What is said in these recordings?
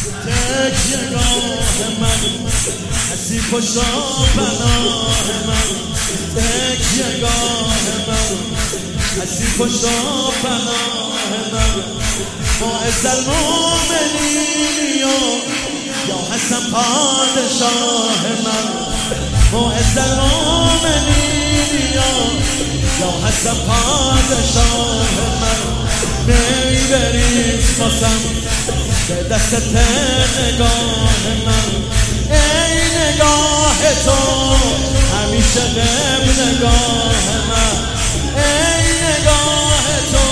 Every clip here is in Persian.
تکیه‌گاه من هستی پشت پناه من تکیه‌گاه من هستی پشت پناه من معز المؤمنین یا حسن پادشاه من معز المؤمنین یا حسن پادشاه من میبریز باسم به دستت نگاه من ای نگاه تو همیشه غم نگاه من ای نگاه تو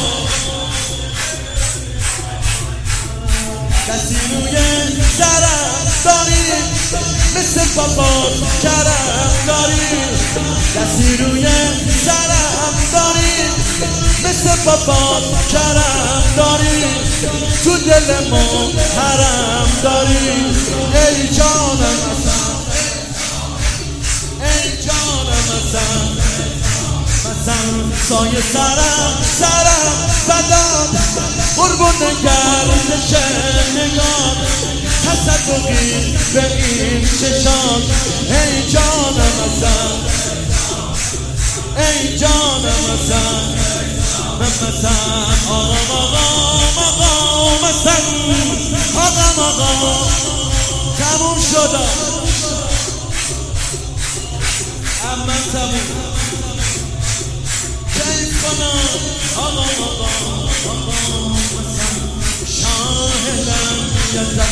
کسی روی سرم داری مثل بابا کرم داری کسی روی سرم داری مثل بابا کرم داری تو دل ما حرم داری ای جانم ازم ای جانم ازم سایه سرم بدم قربون گردش نگاه تصدقی به این چشان ای جانم ازم ای جانم ازم من مثلا آقا مثلا آقا تموم شدم اما تموم کیف کنم آقا مثلا شاهدم یزد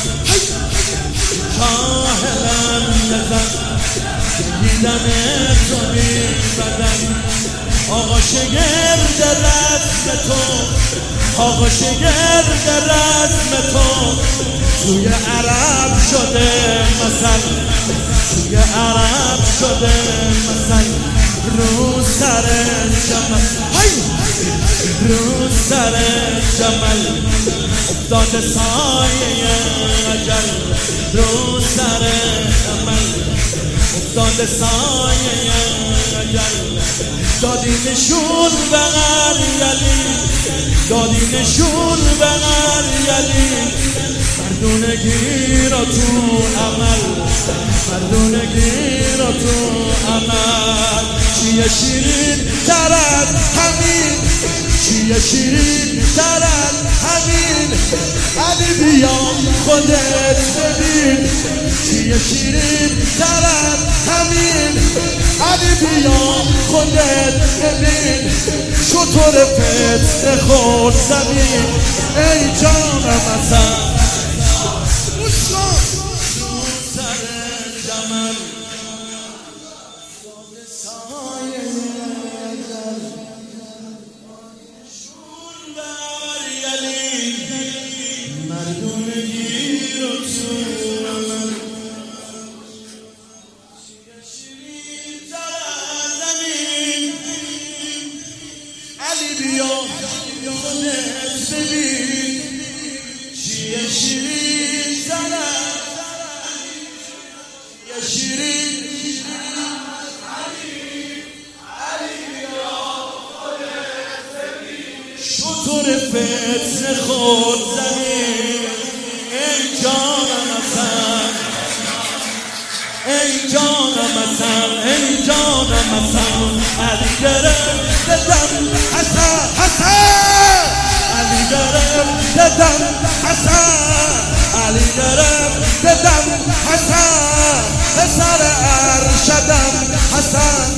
شاهدم یزد دیدن تو بی بدن آقا شگرد رسم تو آقا شگرد رسم تو توی عرب شده مثل توی عرب شده مثل رو سر جمل رو سر جمل افتاده سایه اجل رو سر جمل افتاده سایه اجل دادی نشون به غریلی دادی نشون به غریلی مردونگی را تو عمل مردونگی را تو عمل چیه شیرین تر از همین چیه شیرین تر از همین علی بیا خودت ببین چیه شیرین تر از همین علی بیا خودت ببین شطور فتنه خورد زمین ای جانم ازم شطور فتنه خود زمین ای جانم ازم ای جانم ازم ای جانم ازم علی گرفت دم حسن حسن علی گرفت دم حسن علی گرفت دم حسن پسر ارشدم حسن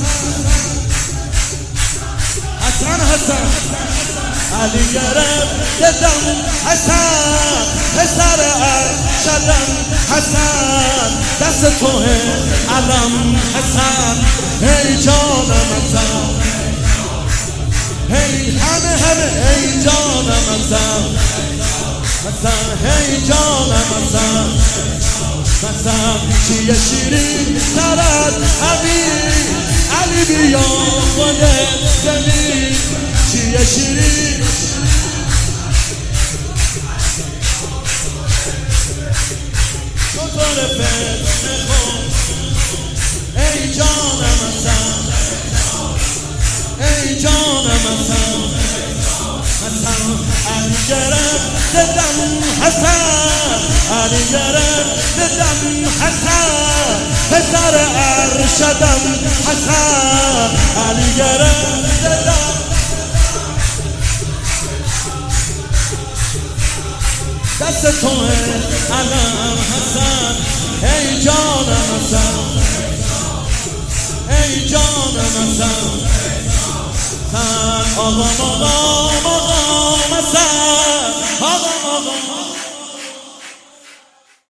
حسن حسن علی گرفت دم حسن پسر ارشدم حسن دست توه علم حسن ای جانم ازم ای همه ای جانم ازم حسن ای جانم ازم حسن چیه شیرین تر از همین علی بیا خودت ببین چیه شیرین شطور فتنه خود ای جانم ازم ای جانم ازم حسن علی گرفت دم حسن علی گرفت دم حسن پسر ارشدم حسن علی گرفت دم دست توه علم حسن ای جانم حسن ای جانم حسن آقام آقام آقام حسن